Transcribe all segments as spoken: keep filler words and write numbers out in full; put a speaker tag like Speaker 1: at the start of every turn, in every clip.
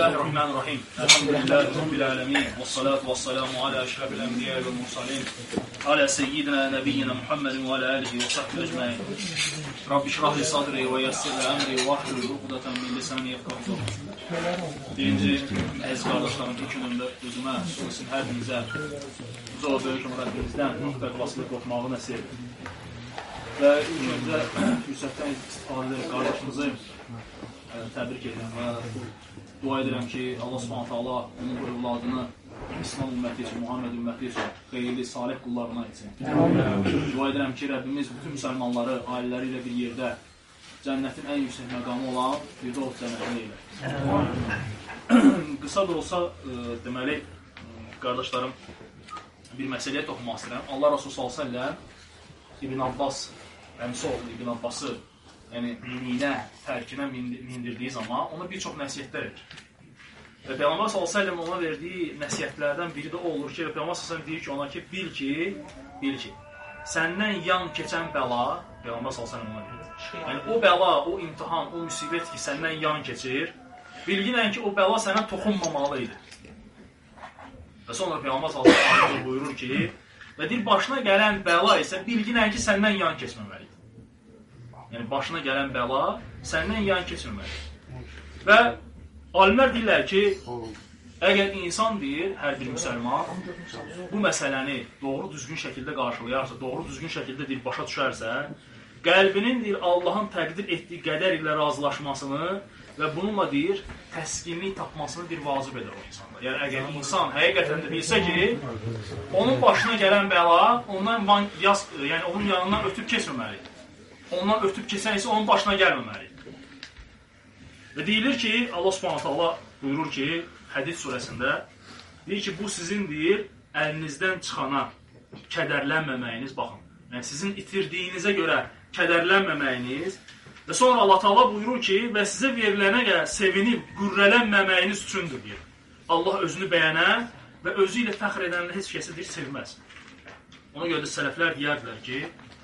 Speaker 1: Bismillahirrahmanirrahim. Elhamdülillahi Rabbil alemin. Vessalatu vesselamu ala eşrefil enbiya ve mursalin. Ala seyyidina nebiyyina Muhammedin ve ala alihi ve sahbihi ecmaîn. Rabbi şrah li sadri ve yessir li emri ve ahlul uqdatan min lisani yefqahu qawli. Birinci əziz qardaşlarım, ilk günümdə özümə, xüsusən hər birinizə zor böyük Rabbimizdən təqvasını qorxmağı nəsib edin. Və ilk öncə fürsətdən istifadə edərək qardaşımızı təbrik edirəm və dua edirəm ki, Allah Subhanahu taala onun bu övladını İslam ümməti üçün, Muhammed ümməti üçün xeyirli, salih qullarına etsin. Dua edirəm ki, Rəbbimiz bütün müsəlmanları ailələri ilə bir yerdə cənnətin ən yüksək məqamı olan Firdevs cənnətini eylər. Qısa da olsa, deməli, qardaşlarım, bir məsələyə toxunmaq istəyirəm. Allah Rasulü sallallahu əleyhi və səlləm İbn Abbas, əmsi oğlu İbn Abbası, yəni mininə, tərkinə mindirdiyi zaman ona bir çox nəsiyyətlər edir. Və Peyğəmbər sallallahu əleyhi və səlləm ona verdiyi nəsiyyətlərdən biri də o olur ki, Peyğəmbər sallallahu əleyhi və səlləm deyir ki, ona ki, bil ki, bil ki, səndən yan keçən bəla, Peyğəmbər sallallahu əleyhi və səlləm ona deyir. Yəni o bəla, o imtihan, o müsibət ki, səndən yan keçir, bilginən ki, o bəla sənə toxunmamalı idi. Və sonra Peyğəmbər sallallahu əleyhi və səlləm buyurur ki, və deyir, başına gələn bəla isə bilginən ki, səndən yan keçməməlidir. Yəni, başına gələn bəla səndən yan keçməməlidir. Və alimlər deyirlər ki, əgər insan deyir, hər bir müsəlman, bu məsələni doğru düzgün şəkildə qarşılayarsa, doğru düzgün şəkildə deyir, başa düşərsə, qəlbinin deyir, Allahın təqdir etdiyi qədər ilə razılaşmasını və bununla deyir, təskinlik tapmasını bir vacib edir o insanda. Yəni, əgər insan həqiqətən də bilsə ki, onun başına gələn bəla ondan yaz, yəni onun yanından ötüb keçməməlidir. Ondan ötüb keçən isə onun başına gəlməməlidir. Və deyilir ki, Allah Subhanahu taala buyurur ki, Hədid surəsində, deyir ki, bu sizin deyir, əlinizdən çıxana kədərlənməməyiniz, baxın, yəni sizin itirdiyinizə görə kədərlənməməyiniz və sonra Allah Taala buyurur ki, və sizə verilənə görə sevinib, qürrələnməməyiniz üçündür, deyir. Allah özünü bəyənən və özü ilə fəxr edənlə heç kəsi deyir, sevməz. Ona görə də sələflər deyərdilər ki,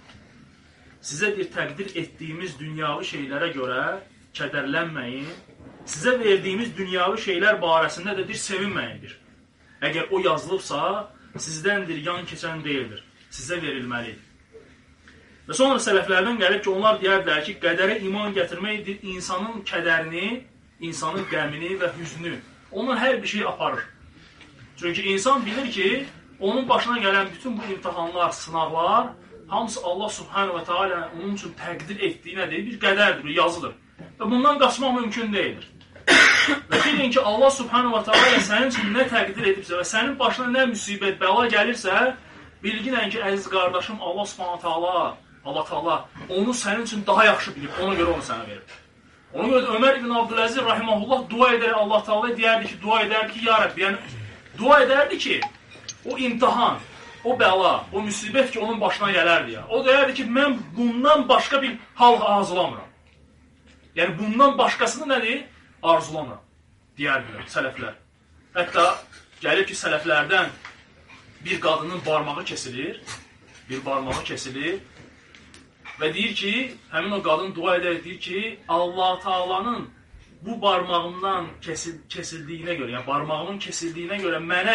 Speaker 1: sizə deyir, təqdir etdiyimiz dünyavi şeylərə görə kədərlənməyin, sizə verdiyimiz dünyavi şeylər barəsində də deyir, sevinməyindir. Əgər o yazılıbsa, sizdəndir, yan keçən deyildir, sizə verilməlidir. Və sonra sələflərdən gəlib ki, onlar deyərdilər ki, qədərə iman gətirməkdir, insanın kədərini, insanın qəmini və hüznü, onun hər bir şey aparır. Çünki insan bilir ki, onun başına gələn bütün bu imtihanlar, sınaqlar, hamısı Allah Subhanahu və Teala onun üçün təqdir etdiyi nədir? Bir qədərdir, bir yazıdır. Və bundan qaçmaq mümkün deyildir. Və bilin ki, Allah Subhanahu və Teala sənin üçün nə təqdir edibsə və sənin başına nə müsibət, bəla gəlirsə, bilginən ki, əziz qardaşım, Allah Subhanahu Teala, Allah Teala onu sənin üçün daha yaxşı bilib, ona görə onu sənə verib. Ona görə də Ömər ibn Abdüləziz rahimehullah dua edərək Allah Teala'ya deyərdi ki, dua edərdi ki, ya Rəbbi, yəni dua edərdi ki, o imtihan, o bəla, o müsibət ki, onun başına gələrdi ya. O deyərdi ki, mən bundan başqa bir hal arzulamıram. Yəni, bundan başqasını nədir? Arzulamıram, deyərdilər sələflər. Hətta gəlib ki, sələflərdən bir qadının barmağı kesilir, bir barmağı kesilir və deyir ki, həmin o qadın dua edər, deyir ki, Allah Taala'nın bu barmağımdan kesil, kesildiyinə görə, yəni barmağımın kesildiyinə görə mənə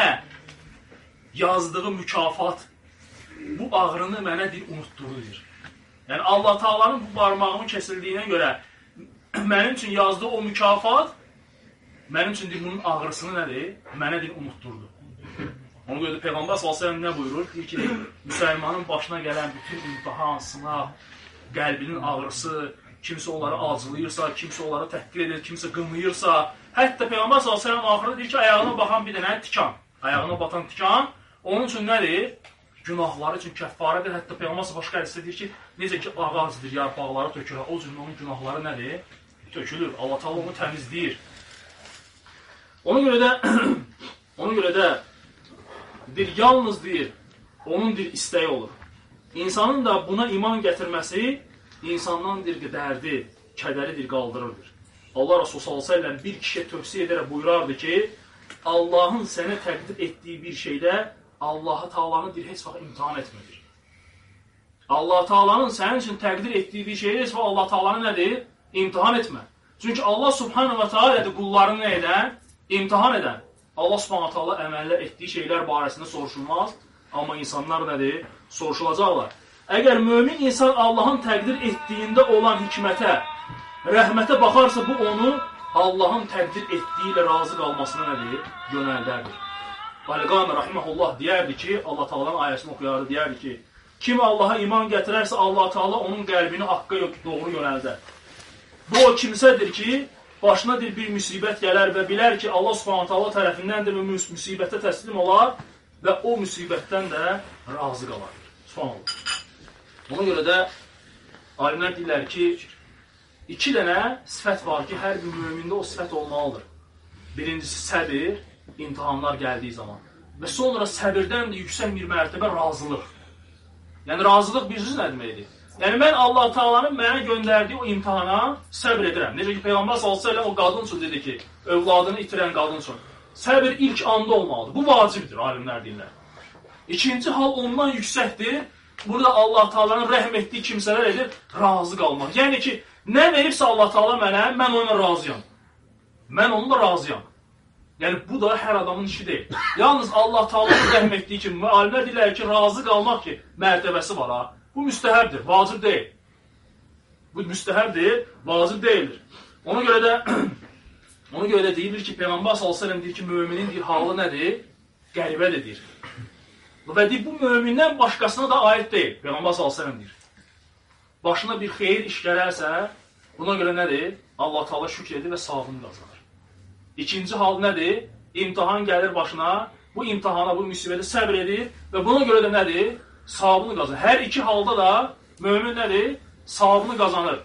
Speaker 1: yazdığı mükafat, bu ağrını mənə deyir, unutturur. Yəni, Allah Taala'nın bu barmağımın kesildiyinə görə mənim üçün yazdığı o mükafat, mənim üçün deyir, bunun ağrısını nədir? Mənə deyir, unutturdu. Ona görə də Peyğəmbər sallallahu əleyhi və səlləm nə buyurur? Deyir ki, müsəlmanın başına gələn bütün imtihan, sınaq, qəlbinin ağrısı, kimsə onları acılayırsa, kimsə onları təhqir edir, kimsə qınlayırsa, hətta Peyğəmbər sallallahu əleyhi və səlləm axırda deyir ki, ayağına baxan bir dənə tikan, ayağına batan tikan, onun üçün nədir? Günahları üçün kəffarədir. Hətta Peyğəmbər başqa hədisdə deyir ki, necə ki, ağacdır, yarpaqları tökülür, o cür onun günahları nədir? Tökülür. Allah Taala onu təmizləyir. Ona görə də ona görə də deyir, yalnız deyir, onun deyir, istəyi olur. İnsanın da buna iman gətirməsi insandan deyir ki, dərdi, kədəri deyir, qaldırırdır. Allah Rasulü sallallahu əleyhi və səlləm bir kişiyə tövsiyə edərək buyurardı ki, Allahın sənə təqdir etdiyi bir şeydə Allah Taala'nı deyir, heç vaxt imtihan etmədir. Allah Taala'nın sənin üçün təqdir etdiyi bir şeydə heç vaxt Allah Taala'nı nədir? İmtihan etmə. Çünki Allah Subhanahu və Teala qullarını nə edən? İmtihan edən Allah Subhanahu taala əməllər etdiyi şeylər barəsində soruşulmaz, amma insanlar nədir? Soruşulacaqlar. Əgər mömin insan Allahın təqdir etdiyində olan hikmətə, rəhmətə baxarsa, bu onu Allahın təqdir etdiyi ilə razı qalmasına nədir? Yönəldərdir. Əl-Qami rahimehullah deyərdi ki, Allah Taala'nın ayəsini oxuyardı, deyərdi ki, kim Allaha iman gətirərsə, Allah Taala onun qəlbini haqqa yox, doğru yönəldər. Bu o kimsədir ki, başına bir müsibət gələr və bilər ki, Allah Subhanahu taala tərəfindəndir və müsibətə təslim olar və o müsibətdən də razı qalar. Subhanallah. Ona görə də alimlər deyirlər ki, iki dənə sifət var ki, hər bir mümində o sifət olmalıdır. Birincisi səbir, imtihanlar gəldiyi zaman. Və sonra səbirdən də yüksək bir mərtəbə razılıq. Yəni, razılıq bilirsiniz nə deməkdir? Yəni, mən Allah Taala'nın mənə göndərdiyi o imtihana səbr edirəm. Necə ki, Peyğəmbər sallallahu əleyhi və səlləm o qadın üçün dedi ki, övladını itirən qadın üçün. Səbir ilk anda olmalıdır. Bu vacibdir, alimlər deyirlər. İkinci hal ondan yüksəkdir. Burada Allah Taala'nın rəhm etdiyi kimsələr edir, razı qalmaq. Yəni ki, nə veribsə Allah Taala mənə, mən onunla razıyam. Mən onunla razıyam. Yəni, bu da hər adamın işi deyil. Yalnız Allah Taala'nın rəhm etdiyi kimi, alimlər deyirlər ki, razı qalmaq ki, mərtəbəsi var ha. Bu müstəhəbdir, vacib deyil. Bu müstəhəbdir, vacib deyildir. Ona görə də ona görə də deyilir ki, Peyğəmbər sallallahu əleyhi və səlləm deyir ki, möminin bir halı nədir? Qəribədir deyir. Və deyir, bu mömindən başqasına da aid deyil. Peyğəmbər sallallahu əleyhi və səlləm deyir. Başına bir xeyir iş gələrsə, buna görə nədir? Allah Taala şükr edir və savabını qazanır. İkinci hal nədir? İmtihan gəlir başına, bu imtihana, bu müsibətə səbr edir və buna görə də nədir? Savabını qazanır. Hər iki halda da mömin nədir? Savabını qazanır.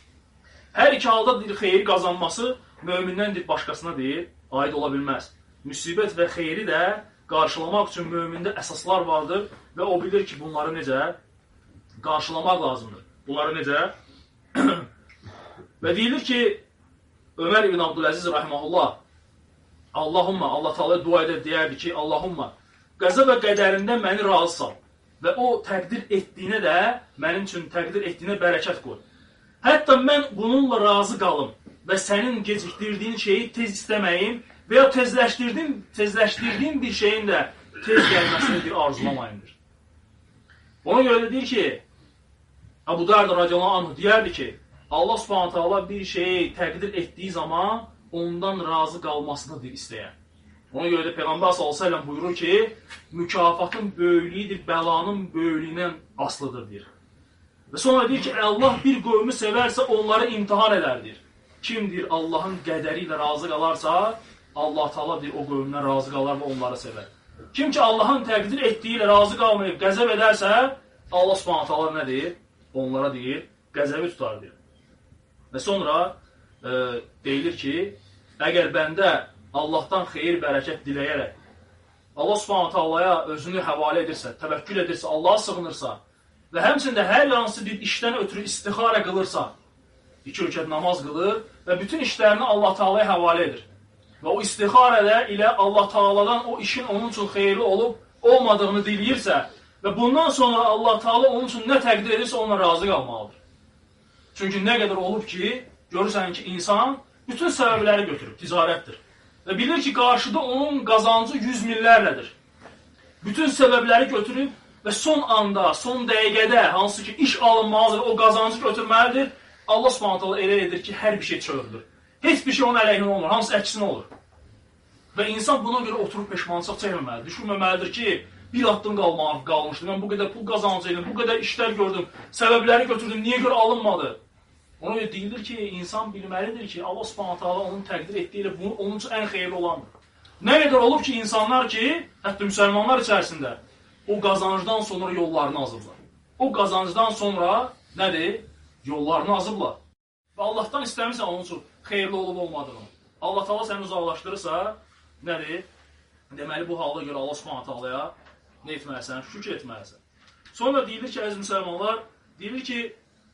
Speaker 1: Hər iki halda deyir, xeyri qazanması mömindən deyir, başqasına deyir, aid ola bilməz. Müsibət və xeyri də qarşılamaq üçün mömində əsaslar vardır və o bilir ki, bunları necə qarşılamaq lazımdır. Bunları necə? Və deyilir ki, Ömər ibn Abdüləziz rahimehullah Allahumma, Allah Taala'ya dua edir, deyərdi ki, Allahumma, qəza və qədərində məni razı sal və o təqdir etdiyinə də mənim üçün təqdir etdiyinə bərəkət qoy. Hətta mən bununla razı qalım və sənin gecikdirdiyin şeyi tez istəməyim və ya tezləşdirdiyin, tezləşdirdiyin bir şeyin də tez gəlməsini bir arzulamayımdır. Ona görə də deyir ki, Əbu Dərdə radiyallahu anh deyərdi ki, Allah Subhanahu taala bir şeyi təqdir etdiyi zaman ondan razı qalmasını deyir istəyən. Ona görə də Peyğəmbər sallallahu əleyhi və səlləm buyurur ki, mükafatın böyüklüyüdür, bəlanın böyüklüyündən asılıdır deyir. Və sonra deyir ki, Allah bir qövmü sevərsə onları imtihan edərdir. Kimdir Allahın qədəri ilə razı qalarsa, Allah Taala deyir o qövmdən razı qalar və onları sevər. Kim ki Allahın təqdir etdiyi ilə razı qalmayıb qəzəb edərsə, Allah Subhanahu taala nə deyir? Onlara deyir, qəzəbi tutar deyir. Və sonra e, deyilir ki, əgər bəndə Allahdan xeyir, bərəkət diləyərək Allah Subhanahu taalaya özünü həvalə edirsə, təvəkkül edirsə, Allaha sığınırsa və həmçində hər hansı bir işdən ötürü istixarə qılırsa, iki rükət namaz qılır və bütün işlərini Allah Taalaya həvalə edir. Və o istixarədə ilə Allah Taaladan o işin onun üçün xeyirli olub, olmadığını diləyirsə və bundan sonra Allah Taala onun üçün nə təqdir edirsə, onunla razı qalmalıdır. Çünki nə qədər olub ki, görürsən ki, insan bütün səbəbləri götürüb, ticarətdir. Və bilir ki, qarşıda onun qazancı yüz minlərlədir. Bütün səbəbləri götürüb və son anda, son dəqiqədə, hansı ki, iş alınmalıdır, o qazancı götürməlidir. Allah Subhanahu taala elə edir ki, hər bir şey çöldür. Heç bir şey onun əleyhinə olmur, hamısı əksinə olur. Və insan buna görə oturub peşmançılıq çəkməməlidir. Düşünməməlidir ki, bir addım qalmaq qalmışdı. Mən bu qədər pul qazancıydım, bu qədər işlər gördüm, səbəbləri götürdüm, niyə görə alınmadı? Ona görə deyilir ki, insan bilməlidir ki, Allah Subhanahu taala onun təqdir etdiyi ilə bunu onun üçün ən xeyirli olandır. Nə qədər olub ki, insanlar ki, hətta müsəlmanlar içərisində o qazancdan sonra yollarını azıblar. O qazancdan sonra nədir? Yollarını azıblar. Və Allahdan istəmirsən onun üçün xeyirli olub olmadığını. Allah Taala səni uzaqlaşdırırsa, nədir? Deməli, bu halda görə Allah Subhanahu taalaya nə etməlisən? Şükür etməlisən. Sonra deyilir ki, əziz müsəlmanlar, deyilir ki,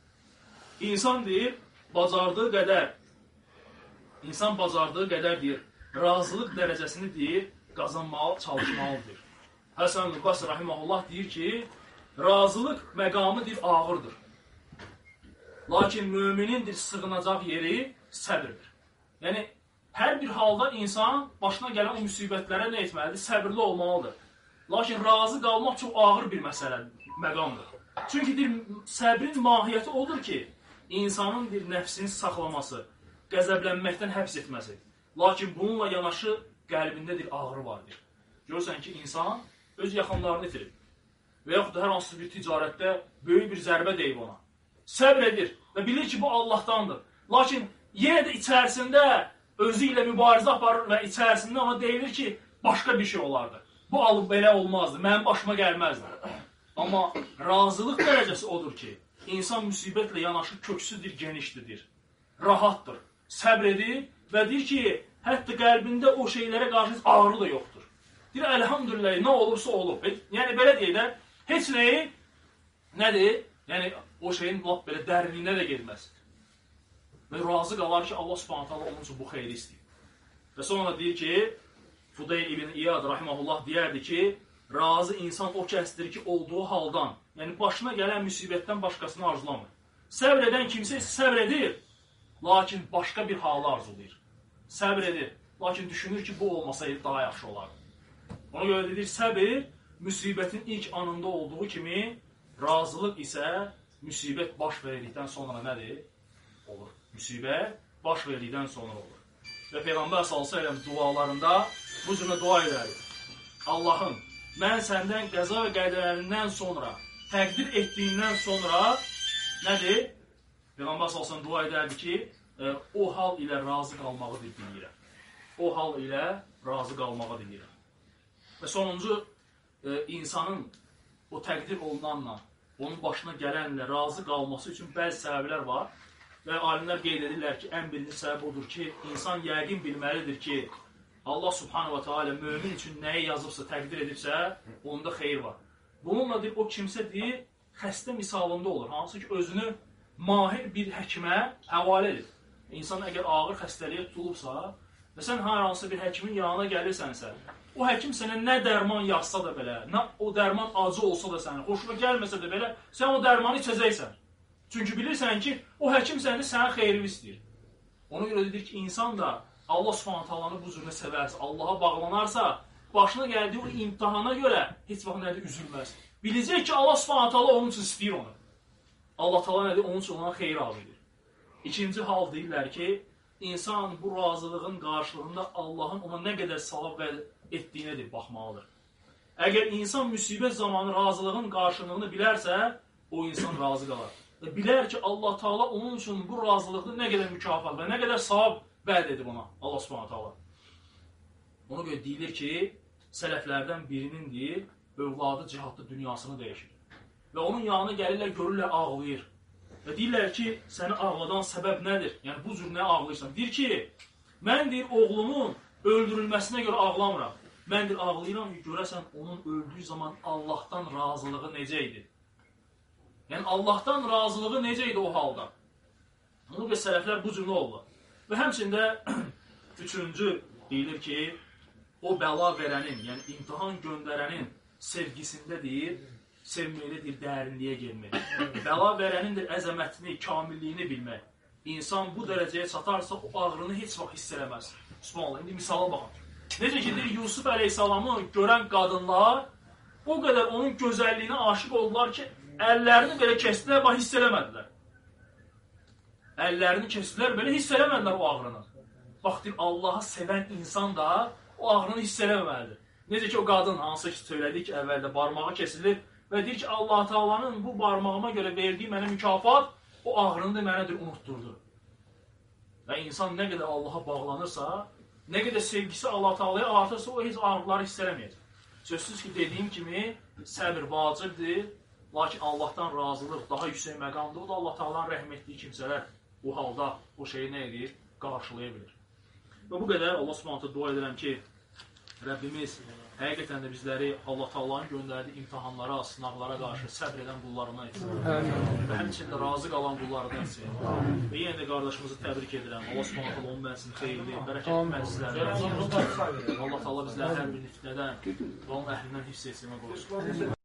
Speaker 1: İnsan deyir, bacardığı qədər, insan bacardığı qədər deyir, razılıq dərəcəsini deyir, qazanmalı, çalışmalıdır. Həsən Lüqas rahimehullah deyir ki, razılıq məqamı deyir, ağırdır. Lakin müminin deyir, sığınacaq yeri səbirdir. Yəni, hər bir halda insan başına gələn o müsibətlərə nə etməlidir? Səbirli olmalıdır. Lakin razı qalmaq çox ağır bir məsələdir, məqamdır. Çünki deyir, səbrin mahiyyəti odur ki, insanın bir nəfsini saxlaması, qəzəblənməkdən həbs etməsi. Lakin bununla yanaşı qəlbində bir ağrı vardır. Görürsən ki, insan öz yaxınlarını itirir. Və yaxud da hər hansı bir ticarətdə böyük bir zərbə deyib ona. Səbr edir və bilir ki, bu Allahdandır. Lakin yenə də içərisində özü ilə mübarizə aparır və içərisində ona deyilir ki, başqa bir şey olardı. Bu alıb belə olmazdı, mənim başıma gəlməzdi. Amma razılıq dərəcəsi odur ki, insan müsibətlə yanaşı köksüdür, genişdir, rahatdır, səbr edir və deyir ki, hətta qəlbində o şeylərə qarşı ağrı da yoxdur. Deyir, əlhamdülillah, nə olursa olub. Yəni, belə deyək də, heç nəyi, nədir? Yəni, o şeyin lap belə dərinliyinə də gelməz. Və razı qalar ki, Allah subhanət hala onun üçün bu xeyri istəyir. Və sonra deyir ki, Fudayl ibn İyad rahiməhullah deyərdi ki, razı insan o kəsdir ki, olduğu haldan, yəni başına gələn müsibətdən başqasını arzulamır. Səbr edən kimsə səbr edir, lakin başqa bir halı arzulayır. Səbr edir, lakin düşünür ki, bu olmasaydı daha yaxşı olardı. Ona görə dedir, səbir müsibətin ilk anında olduğu kimi, razılıq isə müsibət baş verdikdən sonra nədir? Olur. Müsibət baş verdikdən sonra olur. Və Peyğəmbər sallallahu əleyhi və səlləm dualarında bu cürə dua edərik. Allahım, mən səndən qəza və qədərlərindən sonra, təqdir etdiyindən sonra nədir? Peyğəmbər sallallahu əleyhi və səlləm dua edərdi ki, e, o hal ilə razı qalmağı diləyirəm. O hal ilə razı qalmağı diləyirəm. Və sonuncu, e, insanın o təqdir olunanla, onun başına gələnlə razı qalması üçün bəzi səbəblər var. Və alimlər qeyd edirlər ki, ən birinci səbəb odur ki, insan yəqin bilməlidir ki, Allah subhanahu wa ta'ala mömin üçün nəyi yazıbsa, təqdir edibsə, onda xeyir var. Bununla deyir, o kimsə deyir, xəstə misalında olur. Hansı ki, özünü mahir bir həkimə həvalə edir. İnsan əgər ağır xəstəliyə tutulubsa və sən hər hansı bir həkimin yanına gəlirsənsə, o həkim sənə nə dərman yazsa da belə, nə o dərman acı olsa da sənə, xoşuna gəlməsə də belə, sən o dərmanı içəcəksən. Çünki bilirsən ki, o həkim səni sənin xeyrini istəyir. Ona görə dedir ki, insan da Allah subhanahu ta'alanı bu cürlə sevərsə, Allaha bağlanarsa, başına gəldiyi o imtihana görə heç vaxt nədir, üzülməz. Biləcək ki, Allah subhanahu ta'ala onun üçün istəyir onu. Allah ta'ala nədir, onun üçün ona xeyir alır. İkinci hal deyirlər ki, insan bu razılığın qarşılığında Allahın ona nə qədər savab etdiyinədir, baxmalıdır. Əgər insan müsibət zamanı razılığın qarşılığını bilərsə, o insan razı qalar. Və bilər ki, Allah Taala onun üçün bu razılıqda nə qədər mükafat və nə qədər savab vəd edib ona, Allah Subhanahu Taala. Ona görə deyilir ki, sələflərdən birinin deyir, övladı cihadda dünyasını dəyişir. Və onun yanına gəlirlər, görürlər, ağlayır. Və deyirlər ki, səni ağladan səbəb nədir? Yəni, bu cür nə ağlayırsan? Deyir ki, mən deyir, oğlumun öldürülməsinə görə ağlamıram. Mən deyir, ağlayıram ki, görəsən, onun öldüyü zaman Allahdan razılığı necə idi? Yəni, Allahdan razılığı necə idi o halda? Bunu və sələflər bu cür nə oldu? Və həmçində üçüncü deyilir ki, o bəla verənin, yəni imtihan göndərənin sevgisində deyir, sevməklidir, dərinliyə gelmək. Bəla verənindir əzəmətini, kamilliyini bilmək. İnsan bu dərəcəyə çatarsa, o ağrını heç vaxt hiss eləməz. Subhanallah, indi misala baxın. Necə ki, deyir, Yusuf əleyhissalamı görən qadınlar o qədər onun gözəlliyinə aşiq oldular ki, əllərini belə kestilər, bax, hiss eləmədilər. Əllərini kestilər, belə hiss eləmədilər o ağrını. Bax, deyir, Allahı sevən insan da o ağrını hiss eləməməlidir. Necə ki, o qadın, hansı ki, söylədik əvvəldə, barmağı kesilir və deyir ki, Allah Taala'nın bu barmağıma görə verdiyi mənə mükafat, o ağrını da mənədir, unutturdu. Və insan nə qədər Allaha bağlanırsa, nə qədər sevgisi Allah Taala'ya artırsa, o heç ağrıları hiss eləməyəcək. Sözsüz ki, dediyim kimi, səbir vacibdir, lakin Allahdan razılıq daha yüksək məqamdır. O da Allah Taala'nın rəhm etdiyi kimsələr bu halda o şeyi nə edir? Qarşılaya bilir. Və bu qədər Allah Subhanahu dua edirəm ki, Rəbbimiz həqiqətən də bizləri Allah Taala'nın göndərdiyi imtahanlara, sınaqlara qarşı səbr edən qullarına etsin. Və həmçində razı qalan qullarına etsin. Və yenə də qardaşımızı təbrik edirəm. Allah Subhanahu onun mənsin xeyirli, bərəkətli məclislərdən. Allah Taala bizləri hər bir fitnədən və onun əhlindən hifz etsin və qorusun.